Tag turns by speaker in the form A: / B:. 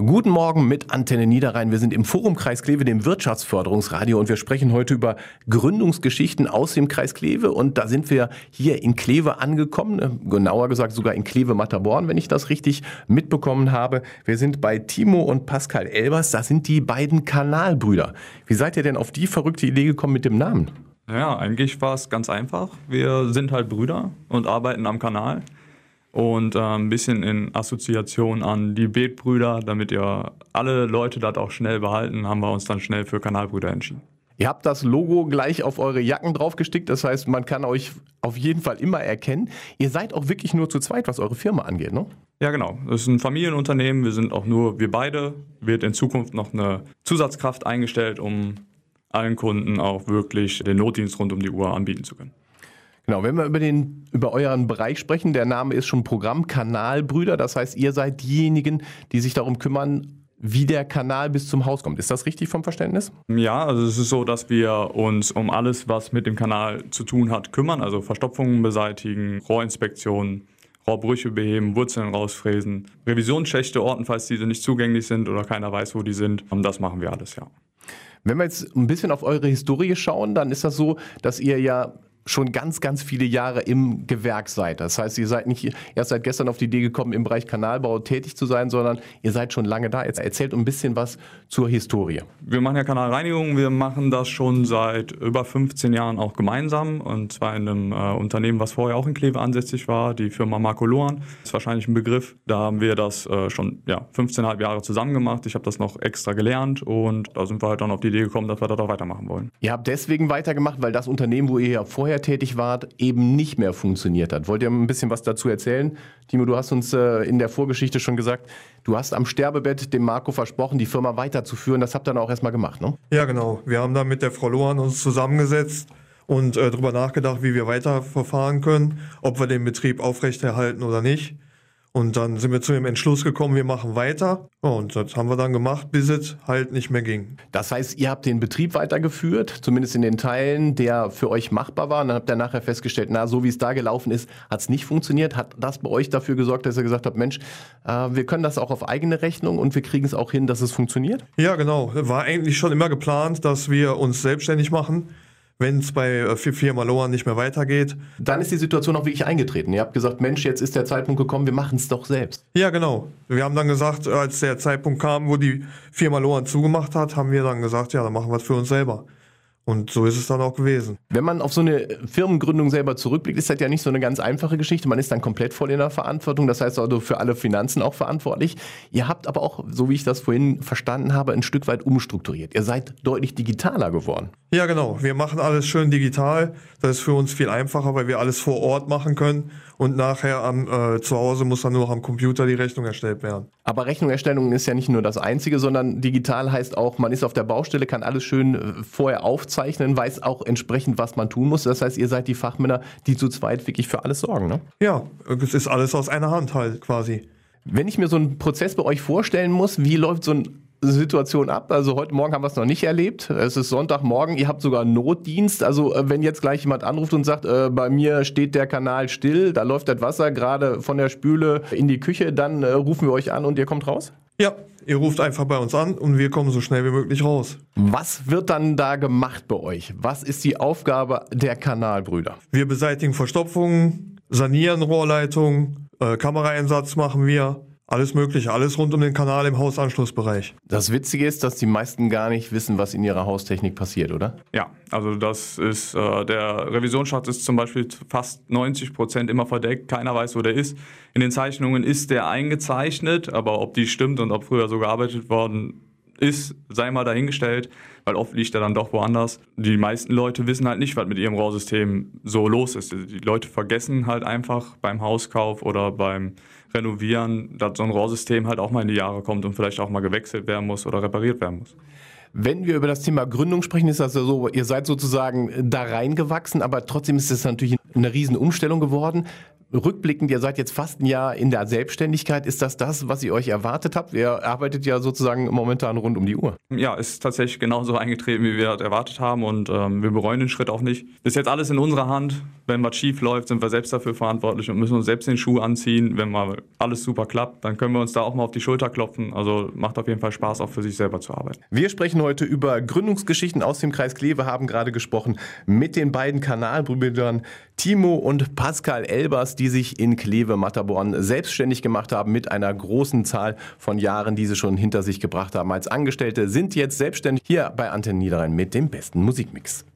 A: Guten Morgen mit Antenne Niederrhein. Wir sind im Forum Kreis Kleve, dem Wirtschaftsförderungsradio, und wir sprechen heute über Gründungsgeschichten aus dem Kreis Kleve. Und da sind wir hier in Kleve angekommen, genauer gesagt sogar in Kleve-Matterborn, wenn ich das richtig mitbekommen habe. Wir sind bei Timo und Pascal Elbers, das sind die beiden Kanalbrüder. Wie seid ihr denn auf die verrückte Idee gekommen mit dem Namen?
B: Ja, eigentlich war es ganz einfach. Wir sind halt Brüder und arbeiten am Kanal. Und ein bisschen in Assoziation an die Betbrüder, damit ihr alle Leute das auch schnell behalten, haben wir uns dann schnell für Kanalbrüder entschieden.
A: Ihr habt das Logo gleich auf eure Jacken draufgestickt, das heißt, man kann euch auf jeden Fall immer erkennen. Ihr seid auch wirklich nur zu zweit, was eure Firma angeht, ne?
B: Ja, genau. Das ist ein Familienunternehmen, wir sind auch nur wir beide. Wird in Zukunft noch eine Zusatzkraft eingestellt, um allen Kunden auch wirklich den Notdienst rund um die Uhr anbieten zu können.
A: Genau, wenn wir über euren Bereich sprechen, der Name ist schon Programm Kanalbrüder, das heißt, ihr seid diejenigen, die sich darum kümmern, wie der Kanal bis zum Haus kommt. Ist das richtig vom Verständnis?
B: Ja, also es ist so, dass wir uns um alles, was mit dem Kanal zu tun hat, kümmern, also Verstopfungen beseitigen, Rohrinspektionen, Rohrbrüche beheben, Wurzeln rausfräsen, Revisionsschächte orten, falls diese nicht zugänglich sind oder keiner weiß, wo die sind. Das machen wir alles, ja.
A: Wenn wir jetzt ein bisschen auf eure Historie schauen, dann ist das so, dass ihr ja schon ganz, ganz viele Jahre im Gewerk seid. Das heißt, ihr seid nicht erst seit gestern auf die Idee gekommen, im Bereich Kanalbau tätig zu sein, sondern ihr seid schon lange da. Jetzt erzählt ein bisschen was zur Historie.
B: Wir machen ja Kanalreinigung. Wir machen das schon seit über 15 Jahren auch gemeinsam. Und zwar in einem Unternehmen, was vorher auch in Kleve ansässig war, die Firma Marco Lohan. Das ist wahrscheinlich ein Begriff. Da haben wir das schon 15,5 Jahre zusammen gemacht. Ich habe das noch extra gelernt und da sind wir halt dann auf die Idee gekommen, dass wir das auch weitermachen wollen.
A: Ihr habt deswegen weitergemacht, weil das Unternehmen, wo ihr ja vorher tätig wart, eben nicht mehr funktioniert hat. Wollt ihr ein bisschen was dazu erzählen? Timo, du hast uns in der Vorgeschichte schon gesagt, du hast am Sterbebett dem Marco versprochen, die Firma weiterzuführen. Das habt ihr dann auch erstmal gemacht, ne?
C: Ja, genau. Wir haben dann mit der Frau Lohan uns zusammengesetzt und darüber nachgedacht, wie wir weiter verfahren können, ob wir den Betrieb aufrechterhalten oder nicht. Und dann sind wir zu dem Entschluss gekommen, wir machen weiter. Und das haben wir dann gemacht, bis es halt nicht mehr ging.
A: Das heißt, ihr habt den Betrieb weitergeführt, zumindest in den Teilen, der für euch machbar war. Und dann habt ihr nachher festgestellt, so wie es da gelaufen ist, hat es nicht funktioniert. Hat das bei euch dafür gesorgt, dass ihr gesagt habt, Mensch, wir können das auch auf eigene Rechnung und wir kriegen es auch hin, dass es funktioniert?
C: Ja, genau. War eigentlich schon immer geplant, dass wir uns selbstständig machen, wenn es bei Firma Lohan nicht mehr weitergeht.
A: Dann ist die Situation auch wirklich eingetreten. Ihr habt gesagt, Mensch, jetzt ist der Zeitpunkt gekommen, wir machen es doch selbst.
C: Ja, genau. Wir haben dann gesagt, als der Zeitpunkt kam, wo die Firma Lohan zugemacht hat, haben wir dann gesagt, ja, dann machen wir es für uns selber. Und so ist es dann auch gewesen.
A: Wenn man auf so eine Firmengründung selber zurückblickt, ist das ja nicht so eine ganz einfache Geschichte. Man ist dann komplett voll in der Verantwortung. Das heißt also für alle Finanzen auch verantwortlich. Ihr habt aber auch, so wie ich das vorhin verstanden habe, ein Stück weit umstrukturiert. Ihr seid deutlich digitaler geworden.
C: Ja, genau. Wir machen alles schön digital. Das ist für uns viel einfacher, weil wir alles vor Ort machen können. Und nachher zu Hause muss dann nur noch am Computer die Rechnung erstellt werden.
A: Aber Rechnungserstellung ist ja nicht nur das Einzige, sondern digital heißt auch, man ist auf der Baustelle, kann alles schön vorher aufzeichnen, weiß auch entsprechend, was man tun muss. Das heißt, ihr seid die Fachmänner, die zu zweit wirklich für alles sorgen, ne?
C: Ja, es ist alles aus einer Hand halt quasi.
A: Wenn ich mir so einen Prozess bei euch vorstellen muss, wie läuft so eine Situation ab? Also heute Morgen haben wir es noch nicht erlebt. Es ist Sonntagmorgen, ihr habt sogar einen Notdienst. Also wenn jetzt gleich jemand anruft und sagt, bei mir steht der Kanal still, da läuft das Wasser gerade von der Spüle in die Küche, dann rufen wir euch an und ihr kommt raus?
C: Ja, ihr ruft einfach bei uns an und wir kommen so schnell wie möglich raus.
A: Was wird dann da gemacht bei euch? Was ist die Aufgabe der Kanalbrüder?
C: Wir beseitigen Verstopfungen, sanieren Rohrleitungen, Kameraeinsatz machen wir. Alles Mögliche, alles rund um den Kanal im Hausanschlussbereich.
A: Das Witzige ist, dass die meisten gar nicht wissen, was in ihrer Haustechnik passiert, oder?
B: Ja, also das ist, der Revisionsschacht ist zum Beispiel fast 90% immer verdeckt, keiner weiß, wo der ist. In den Zeichnungen ist der eingezeichnet, aber ob die stimmt und ob früher so gearbeitet worden ist, sei mal dahingestellt, weil oft liegt er dann doch woanders. Die meisten Leute wissen halt nicht, was mit ihrem Rohrsystem so los ist. Die Leute vergessen halt einfach beim Hauskauf oder beim Renovieren, dass so ein Rohrsystem halt auch mal in die Jahre kommt und vielleicht auch mal gewechselt werden muss oder repariert werden muss.
A: Wenn wir über das Thema Gründung sprechen, ist das ja so, ihr seid sozusagen da reingewachsen, aber trotzdem ist es natürlich eine riesen Umstellung geworden. Rückblickend, ihr seid jetzt fast ein Jahr in der Selbstständigkeit. Ist das, was ihr euch erwartet habt? Ihr arbeitet ja sozusagen momentan rund um die Uhr.
B: Ja, ist tatsächlich genauso eingetreten, wie wir das erwartet haben und wir bereuen den Schritt auch nicht. Ist jetzt alles in unserer Hand. Wenn was schief läuft, sind wir selbst dafür verantwortlich und müssen uns selbst den Schuh anziehen. Wenn mal alles super klappt, dann können wir uns da auch mal auf die Schulter klopfen. Also macht auf jeden Fall Spaß, auch für sich selber zu arbeiten.
A: Wir sprechen heute über Gründungsgeschichten aus dem Kreis Kleve, haben gerade gesprochen mit den beiden Kanalbrüdern Timo und Pascal Elbers, die sich in Kleve-Matterborn selbstständig gemacht haben mit einer großen Zahl von Jahren, die sie schon hinter sich gebracht haben als Angestellte, sind jetzt selbstständig hier bei Antenne Niederrhein mit dem besten Musikmix.